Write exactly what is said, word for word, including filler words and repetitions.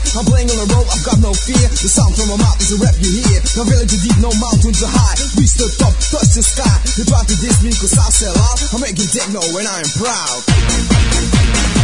I'm playing on the road, I've got no fear. The sound from my mouth is a rap you hear. No valley too deep, no mountain too high. Reach the top, touch the sky. You try to diss me cause I sell out. I'm making techno and I am proud.